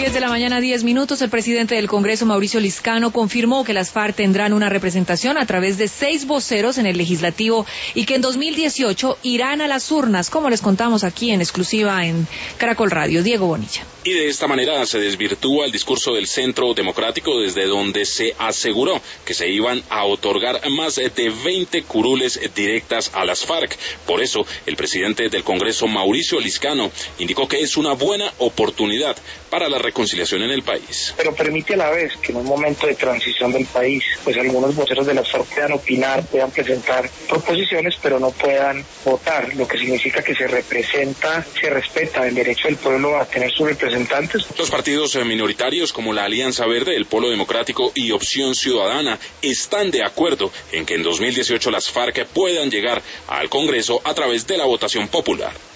10 de la mañana, 10 minutos, el presidente del Congreso, Mauricio Liscano, confirmó que las FARC tendrán una representación a través de 6 voceros en el Legislativo y que en 2018 irán a las urnas, como les contamos aquí en exclusiva en Caracol Radio. Diego Bonilla. Y de esta manera se desvirtúa el discurso del Centro Democrático, desde donde se aseguró que se iban a otorgar más de 20 curules directas a las FARC. Por eso, el presidente del Congreso, Mauricio Liscano, indicó que es una buena oportunidad para la reconciliación en el país. Pero permite a la vez que en un momento de transición del país, pues algunos voceros de las FARC puedan opinar, puedan presentar proposiciones, pero no puedan votar, lo que significa que se respeta el derecho del pueblo a tener sus representantes. Los partidos minoritarios como la Alianza Verde, el Polo Democrático y Opción Ciudadana están de acuerdo en que en 2018 las FARC puedan llegar al Congreso a través de la votación popular.